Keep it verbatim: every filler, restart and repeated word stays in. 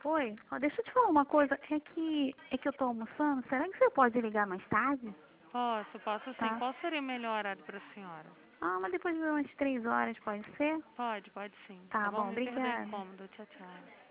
Oi, ó, deixa eu te falar uma coisa. É que, é que eu tô almoçando. Será que você pode ligar mais tarde? Posso, posso sim. Tá? Qual seria o melhor horário para a senhora? Ah, mas depois de umas três horas, pode ser? Pode, pode sim. Tá Tá bom? bom, Me perdoe o obrigada. incômodo. Tchau, tchau.